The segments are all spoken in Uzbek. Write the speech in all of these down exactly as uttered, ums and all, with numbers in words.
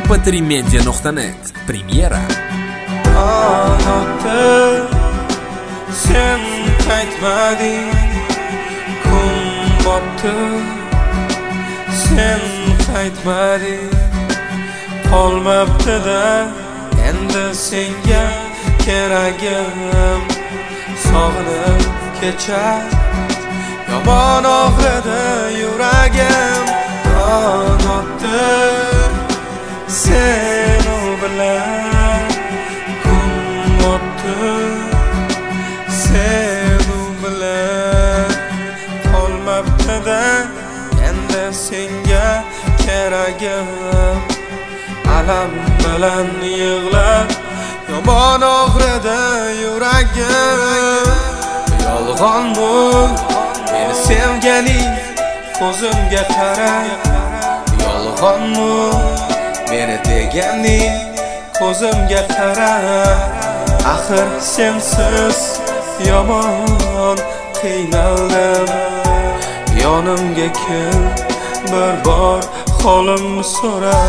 em p tri media nuqta net Premiera. Anotda sen qaytmading, kun botdi, sen qaytmading, qolmabdi-da endi senga keragim. Sog'inib kechar yomon og'ridi yuragim. Anotda sen u bilan kun botdi, sen u bilan qolmabdi-da endi senga keragim. Alam bilan yig'lab yomon og'ridi yuragim. Yolg'onmi meni sevganing, ko'zimga qara. Yolg'onmi meni deganing, ko'zimga qara. Axir sensiz yomon qiynaldim. Yonimga kel, bir bor holimni so'ra.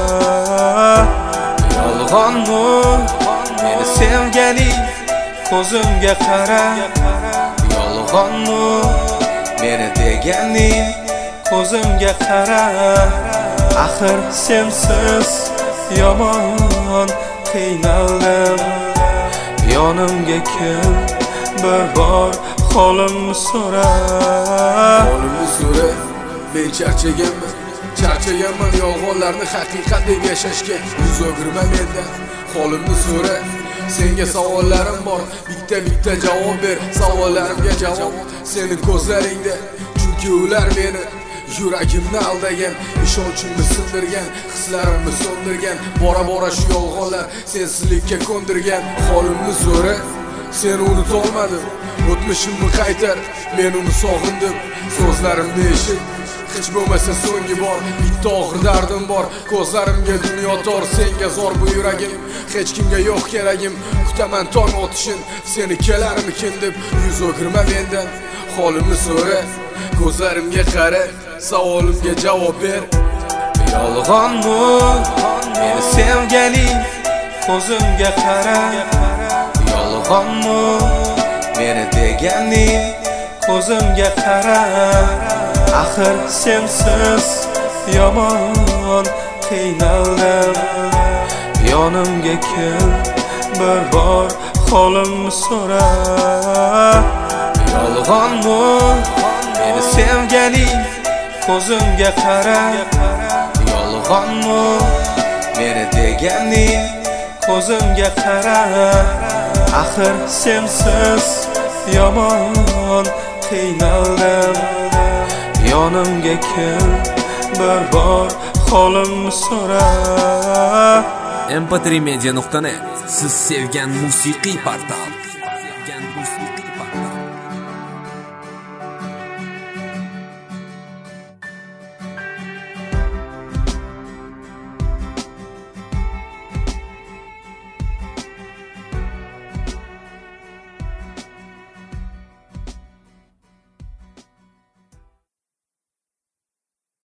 Yolg'onmi meni sevganing, ko'zimga qara. Yolg'onmi meni deganing, ko'zimga qara. Axir sensiz yomon qiynaldim. Yonimga kel, bir bor holimni so'ra. Holimni so'ra, men charchaganman. Charchaganman yolg'onlarni haqiqat deb yashashga. Yuz o'girma mendan, holimni so'ra. Senga savollarim bor, bitta-bitta javob ber. Savollarimga javob sening ko'zlaringda. Chunki ular meni yuragimni aldagan, ishonchimni sindirgan, hislarimni so'ndirgan. Bora-bora shu yolg'onlar sensizlikka ko'ndirgan. Holimni so'ra, seni unutolmadim. O'tmishimni qaytar, men uni sog'indim. So'zlarimni eshit, hech bo'lmasa so'nggi bor. Bitta og'ir dardim bor, ko'zlarimga dunyo tor. Senga zor bu yuragim, hech kimga yo'q keragim. Kutaman tong otishin, seni kelarmikin deb. Yuz o'girma mendan, holimni so'ra. Ko'zlarimga qara, savolimga javob ber. Yolg'onmi meni sevganing, ko'zimga qara. Yolg'onmi meni deganing, ko'zimga qara. Axir sensiz yomon qiynaldim. Yonimga kel, bir bor holimni so'ra. Yolg'onmi meni sevganing, ko'zimga qara. Yolg'onmi meni deganing, ko'zimga qara. Axir sensiz yomon qiynaldim. Yonimga kel, bir bor holimni so'ra. em p tri media nuqta net siz sevgan musiqiy portal.